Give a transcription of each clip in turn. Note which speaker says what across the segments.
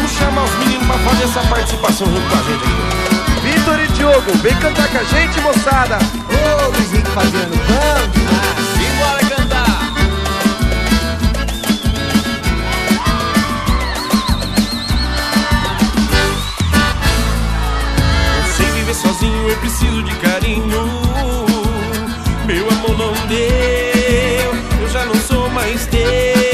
Speaker 1: Vamos chamar os meninos pra fazer essa participação junto com a gente aqui.
Speaker 2: Vitor e Diogo, vem cantar com a gente, moçada.
Speaker 3: Ô, Luiz Henrique Fabiano, vamos demais.
Speaker 4: Simbora cantar.
Speaker 1: Não sei viver sozinho, eu preciso de carinho. Meu amor não deu, eu já não sou mais teu.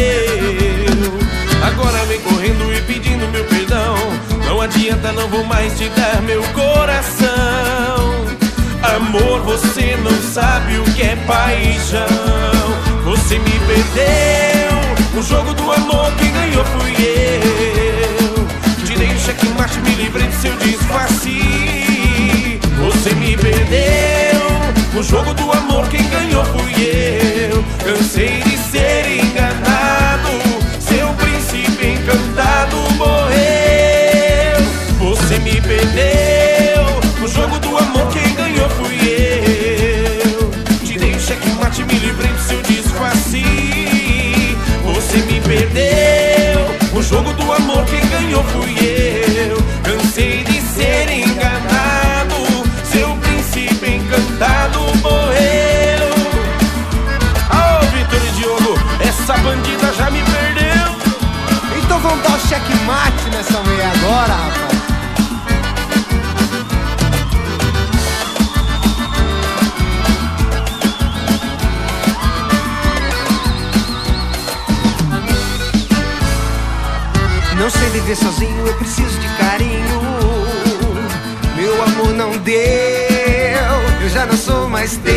Speaker 1: Agora vem correndo e pedindo meu perdão. Não adianta, não vou mais te dar meu coração. Amor, você não sabe o que é paixão. Você me perdeu, o jogo do amor quem ganhou fui eu. Tirei o checkmate, me livrei do seu disfarce. Você me perdeu, o jogo do amor quem ganhou fui eu. Cansei de ser enganado, seu príncipe encantado morreu. Você me perdeu, o jogo do amor quem ganhou fui eu. Tirei o checkmate, me livrei do seu disfarce. Você me perdeu, o jogo do amor quem ganhou fui eu. Cansei de ser enganado, seu príncipe encantado morreu. Ô, Vitor e Diogo, essa bandida já me perdeu.
Speaker 3: Então vamos dar o checkmate nessa mulher agora, rapaz. Não sei viver sozinho, eu preciso de carinho. Meu amor não deu, eu já não sou mais teu.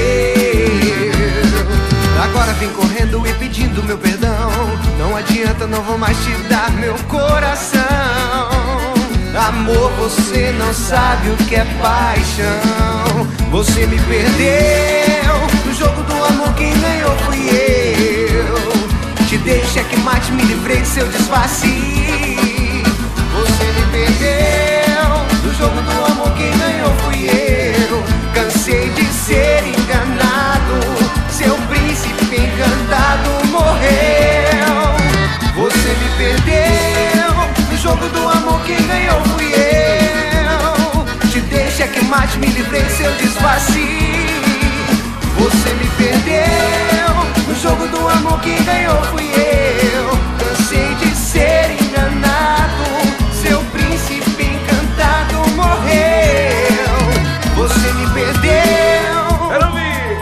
Speaker 3: Agora vem correndo e pedindo meu perdão. Não adianta, não vou mais te dar meu coração. Amor, você não sabe o que é paixão. Você me perdeu, no jogo do amor quem ganhou fui eu. Te dei checkmate, me livrei de seu disfarce. Você me perdeu, no jogo do amor quem ganhou fui eu. Cansei de ser enganado, seu príncipe encantado morreu. Você me perdeu, no jogo do amor quem ganhou fui eu. Te dei checkmate, me livrei de seu disfarce. Você me perdeu, no jogo do amor quem ganhou fui eu. Cansei de ser enganado, seu príncipe encantado morreu. Você me perdeu.
Speaker 1: Quero ouvir.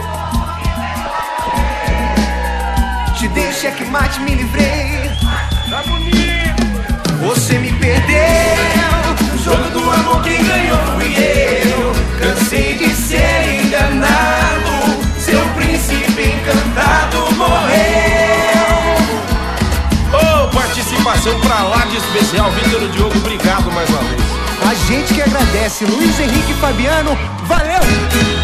Speaker 3: Te dei checkmate, me livrei.
Speaker 1: Tá bonito.
Speaker 3: Você me perdeu, no jogo do amor quem ganhou fui eu. Cansei de ser enganado, seu príncipe encantado morreu.
Speaker 1: Ô, participação pra lá de especial, Vitor e Diogo, obrigado mais uma vez.
Speaker 3: A gente que agradece, Luiz Henrique Fabiano, valeu!